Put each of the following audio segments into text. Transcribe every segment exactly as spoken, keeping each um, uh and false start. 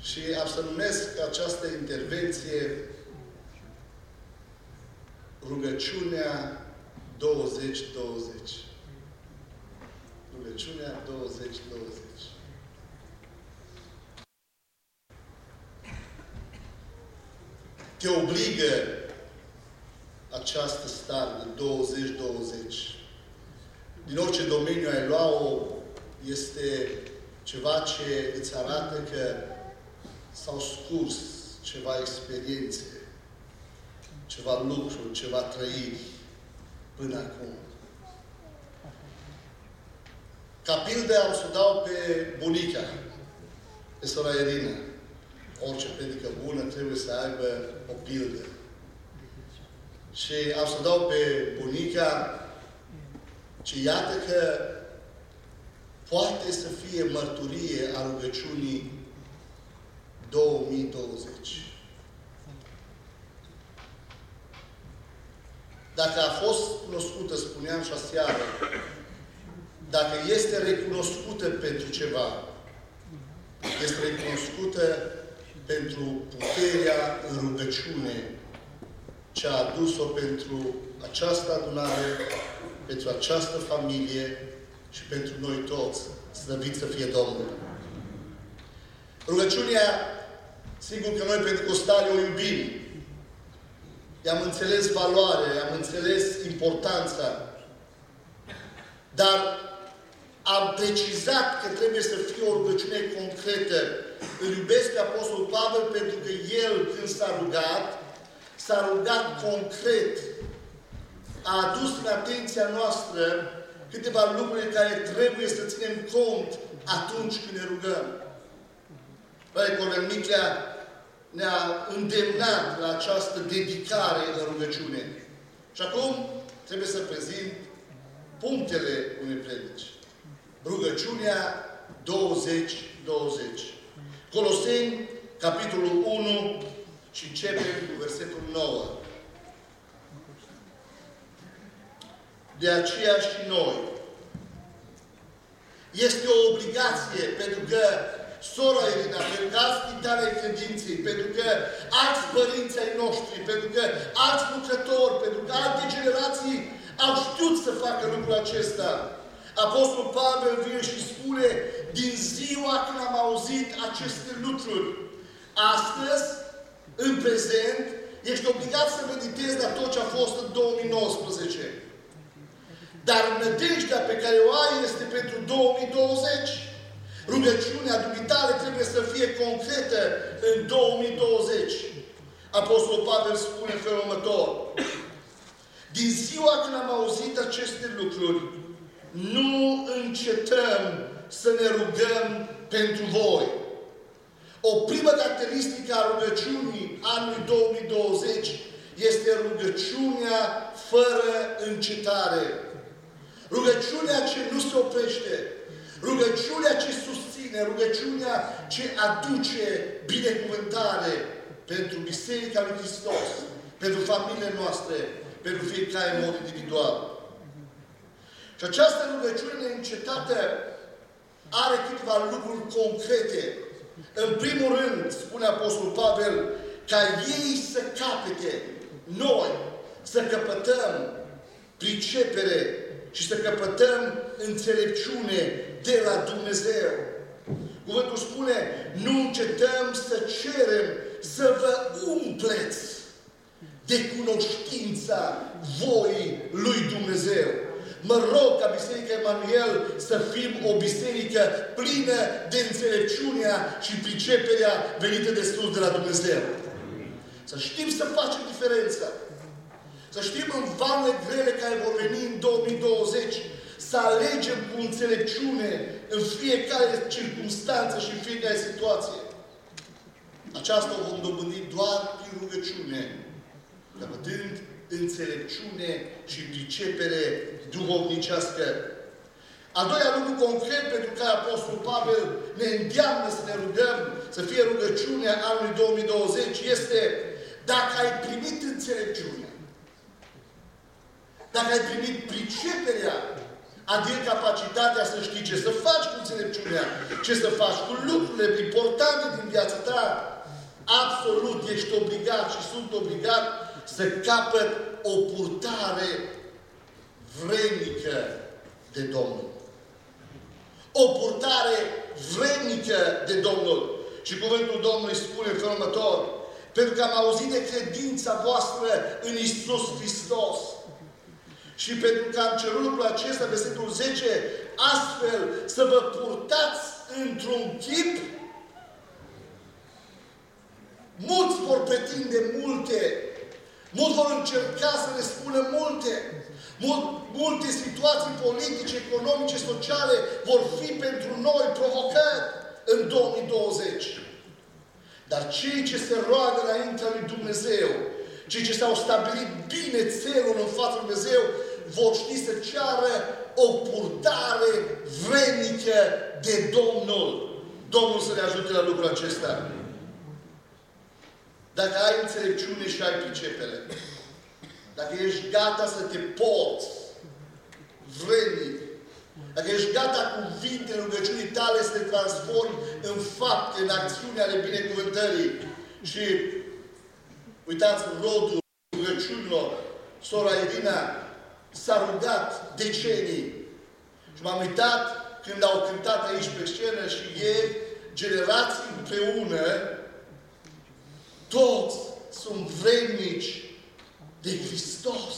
Și am să numesc această intervenție rugăciunea douăzeci douăzeci. Rugăciunea douăzeci douăzeci. Te obligă această stare de douăzeci douăzeci. Din orice domeniu ai lua-o, este ceva ce îți arată că s-au scurs ceva experiențe, ceva lucruri, ceva trăiri până acum. Ca pildă am să dau pe bunica, pe sora Irina. Orice predică bună trebuie să aibă o pildă. Și am să dau pe bunica ce iată că poate să fie mărturie a rugăciunii două mii douăzeci. Dacă a fost cunoscută, spuneam și aseară, dacă este recunoscută pentru ceva, este recunoscută pentru puterea în rugăciune ce a adus-o pentru această adunare, pentru această familie și pentru noi toți. Slăvit să fie Domnul! Rugăciunea, sigur că noi pentecostali o iubim. I-am înțeles valoarea, i-am înțeles importanța. Dar am precizat că trebuie să fie o rugăciune concretă. Îl iubesc pe Apostolul Pavel pentru că el, când s-a rugat, s-a rugat concret. A adus în atenția noastră câteva lucruri care trebuie să ținem cont atunci când ne rugăm. Părinte Cornel Miclea ne-a îndemnat la această dedicare în rugăciune. Și acum trebuie să prezint punctele unei predici. Rugăciunea douăzeci douăzeci. Coloseni, capitolul unu și începem cu versetul nouă. De aceea și noi. Este o obligație pentru că sora Irina, pentru că alți titani ai credinței, pentru că alți părinți ai noștri, pentru că alți lucrători, pentru că alte generații au știut să facă lucrul acesta. Apostolul Pavel vine și spune, din ziua când am auzit aceste lucruri, astăzi, în prezent, ești obligat să meditezi la tot ce a fost în două mii nouăsprezece. Dar nădejdea pe care o ai este pentru două mii douăzeci. Rugăciunea dumitale trebuie să fie concretă în două mii douăzeci. Apostolul Pavel spune în felul următor. Din ziua când am auzit aceste lucruri, nu încetăm să ne rugăm pentru voi. O primă caracteristică a rugăciunii anului două mii douăzeci este rugăciunea fără încetare. Rugăciunea ce nu se oprește. Rugăciunea ce susține. Rugăciunea ce aduce binecuvântare pentru Biserica lui Hristos, pentru familiile noastre, pentru fiecare în mod individual. Și această rugăciune neîncetată are câteva lucruri concrete. În primul rând, spune Apostolul Pavel, ca ei să capete, noi, să căpătăm pricepere și să căpătăm înțelepciune de la Dumnezeu. Cuvântul spune, nu încetăm să cerem să vă umpleți de cunoștința voii lui Dumnezeu. Mă rog ca Biserica Emanuel să fim o biserică plină de înțelepciunea și priceperea venită de sus de la Dumnezeu. Să știm să facem diferența. Să știm în valurile grele care vor veni în două mii douăzeci, să alegem cu înțelepciune în fiecare circunstanță și în fiecare situație. Aceasta o vom dobândi doar prin rugăciune, căpătând înțelepciune și pricepere duhovnicească. Al doilea lucru concret pentru care Apostolul Pavel ne îndeamnă să ne rugăm, să fie rugăciunea anului două mii douăzeci, este dacă ai primit înțelepciunea, dacă ai primit priceperea Adică capacitatea să știi ce să faci cu înțelepciunea, ce să faci cu lucrurile importante din viața ta. Absolut ești obligat și sunt obligat să capăt o purtare vrednică de Domnul. O purtare vrednică de Domnul. Și cuvântul Domnului spune în felul următor: pentru că am auzit de credința voastră în Iisus Hristos. Și pentru că am cerut lucrul acesta, versetul zece, astfel să vă purtați într-un chip. Mulți vor pretinde multe. Mulți vor încerca să le spună multe. Multe situații politice, economice, sociale vor fi pentru noi provocări în două mii douăzeci. Dar cei ce se roagă înaintea lui Dumnezeu, cei ce s-au stabilit bine țelul în fața lui Dumnezeu, vor ști să ceară o purtare vrednică de Domnul. Domnul să ne ajute la lucrul acesta. Dacă ai înțelepciune și ai pricepere, dacă ești gata să te porți vrednic, dacă ești gata cuvintele rugăciunii tale să te transformi în fapte, în acțiuni ale binecuvântării. Și uitați, rodul rugăciunilor, sora Irina s-a rugat decenii. Și m-am uitat când au cântat aici pe scenă și ieri, generații împreună, toți sunt vrednici de Hristos.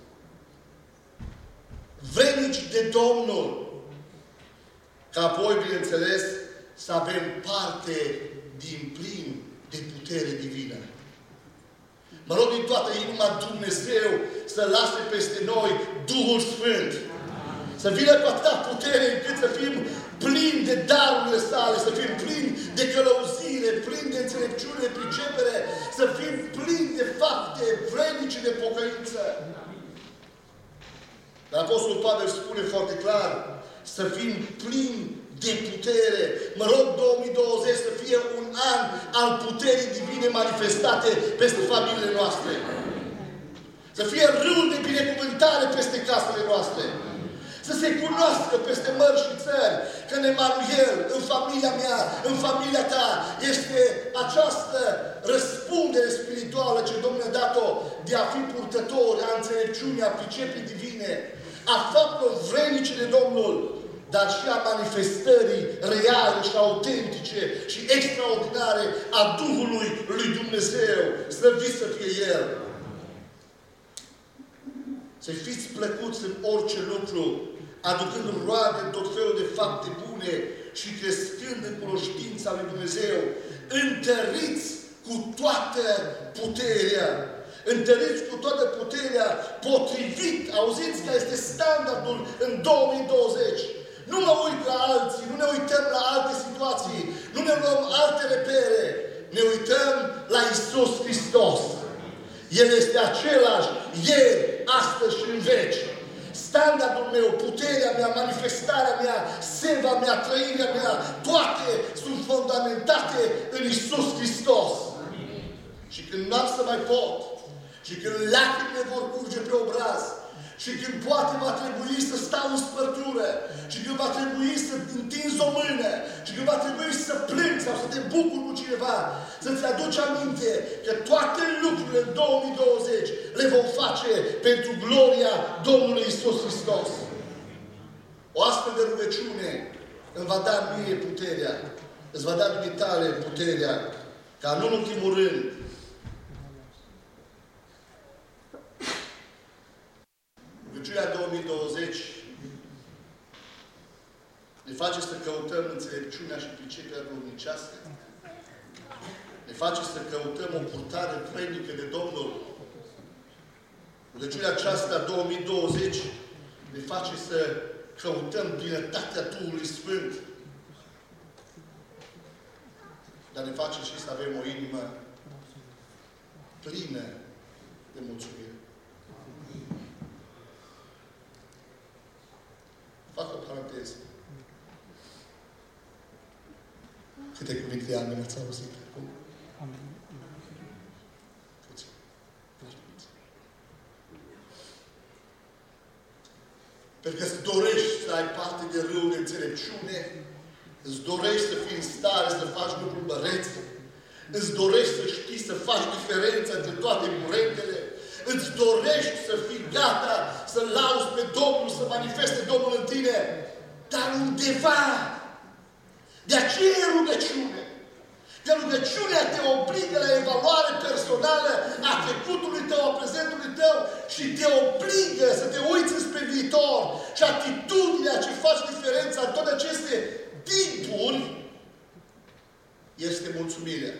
Vrednici de Domnul. Ca apoi, bineînțeles, să avem parte din plin de putere divină. Mă rog din toată inima Dumnezeu să lase peste noi Duhul Sfânt. Să vină cu atâta putere încât să fim plini de darurile sale, să fim plini de călăuzire, plini de înțelepciune, de pricepere, să fim plini de fapte vrednice de pocăință. Dar Apostolul Pavel spune foarte clar, să fim plini de putere. Mă rog două mii douăzeci să fie un an al puterii divine manifestate peste familiile noastre. Să fie râul de binecuvântare peste casele noastre. Să se cunoască peste mări și țări că în Emanuel, în familia mea, în familia ta, este această răspundere spirituală ce Domnul a dat-o de a fi purtători a înțelepciunii, a pricepii divine, a faptelor vrednice de Domnul, dar și a manifestării reale și autentice și extraordinare a Duhului lui Dumnezeu. Slăvit să fie El! Să fiți plăcuți în orice lucru, aducând roade în tot felul de fapte bune și crescând în cunoștința lui Dumnezeu. Întăriți cu toată puterea. Întăriți cu toată puterea potrivit. Auziți că este standardul în două mii douăzeci. Nu mă uit la alții, nu ne uităm la alte situații, nu ne luăm alte repere. Ne uităm la Iisus Hristos. El este același ieri, astăzi și în veci. Standardul meu, puterea mea, manifestarea mea, seva mea, trăirea mea, toate sunt fundamentate în Iisus Hristos. Amin. Și când n-am să mai pot, și când lacrimile vor curge pe obraz, și când poate va trebui să stau în spărtură, și când va trebui să întinzi o mână, și când va trebui să plâng sau să te bucuri cu cineva, să-ți aduci aminte că toate lucrurile în două mii douăzeci le vom face pentru gloria Domnului Iisus Hristos. O astfel de rugăciune îmi va da mie puterea, îți va da dumitale puterea, ca nu în ultimul rând, rugăciunea două mii douăzeci ne face să căutăm înțelepciunea și priceperea duhovnicească. Ne face să căutăm o purtare vrednică de Domnul. Rugăciunea aceasta două mii douăzeci ne face să căutăm plinătatea Duhului Sfânt. Dar ne face și să avem o inimă plină de mulțumire. Fac o paranteză. Câte cuvinte amin ați auzit acum? Amin. Pentru că îți dorești să de râu de înțelepciune, îți dorești să fii în stare să faci lucruri mărețe, îți dorești să știi să faci diferența între toate curentele, îți dorești să fii gata să lauzi pe Domnul, să manifeste Domnul în tine, dar undeva, de aceea e rugăciune. Că rugăciunea te obligă la evaluare personală a trecutului tău, a prezentului tău și te obligă să te uiți spre viitor. Și atitudinea ce faci diferența în toate aceste timpuri este mulțumirea.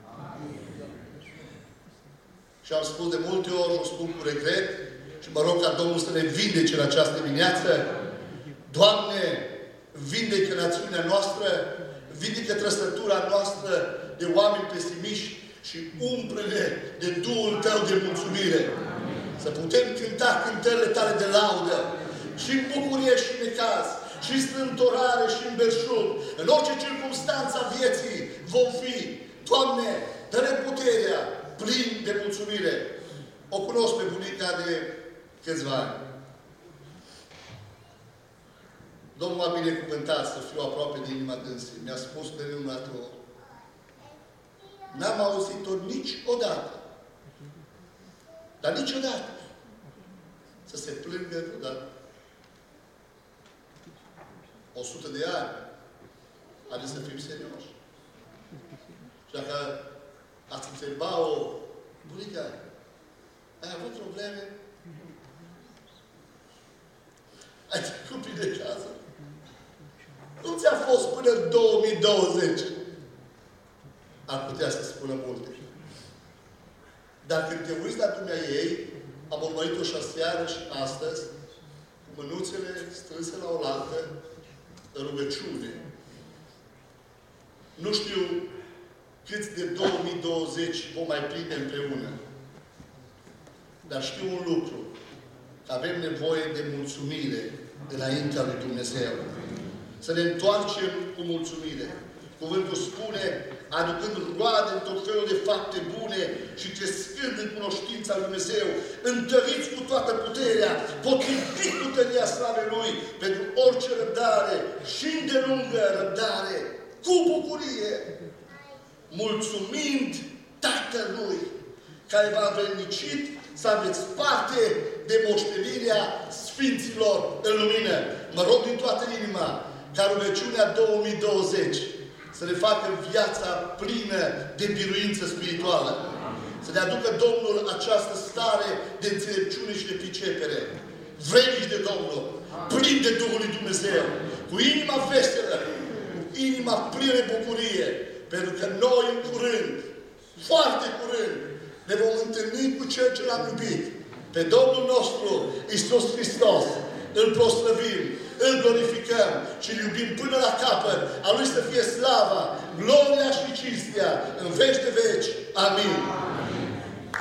Și am spus de multe ori, o spun cu regret, și mă rog ca Domnul să ne vindece în această dimineață. Doamne, vindecă națiunea noastră, vindecă trăsătura noastră de oameni pesimiști și umple-ne de Duhul Tău de mulțumire. Să putem cânta cântările Tale de laudă și în bucurie și în necaz, și în strântorare și în belșug. În orice circunstanță a vieții vom fi. Doamne, dă-ne puterea plin de mulțumire. O cunosc pe bunica de câțiva ani. Domnul m-a binecuvântat să fiu aproape de inima dânsii. Mi-a spus de nenumărate ori. N-am auzit-o niciodată. Dar niciodată. Să se plângă vreodată. O sută de ani. Haideți să fim serioși. Și dacă ați întreba-o, bunica, ai avut probleme? Ai trecut prin de casă? Nu ți-a fost până în două mii douăzeci? Ar putea să spună multe. Dar când te uiți la dumnea ei, am urmărit-o și aseară și astăzi, cu mânuțele strânse la oaltă, în rugăciune. Nu știu câți de două mii douăzeci vom mai prinde împreună. Dar știu un lucru. Avem nevoie de mulțumire înaintea lui Dumnezeu. Să ne întoarcem cu mulțumire. Cuvântul spune, aducând roade în tot felul de fapte bune și crescând în cunoștința lui Dumnezeu, întăriți cu toată puterea, potrivit cu tăria slavei Lui, pentru orice răbdare și îndelungă răbdare, cu bucurie, mulțumind Tatălui, care v-a învrednicit să aveți parte de moștenirea Sfinților în lumină. Mă rog din toată inima ca rugăciunea două mii douăzeci să ne facă viața plină de biruință spirituală. Să ne aducă Domnul această stare de înțelepciune și de pricepere. Vrednici de Domnul, plin de Duhul lui Dumnezeu, cu inima veselă, cu inima plină de bucurie, pentru că noi în curând, foarte curând, ne vom întâlni cu Cel ce L-am iubit, pe Domnul nostru, Iisus Hristos. Îl proslăvim, îl glorificăm și îl iubim până la capăt. A Lui să fie slava, gloria și cinstea în veci de veci. Amin.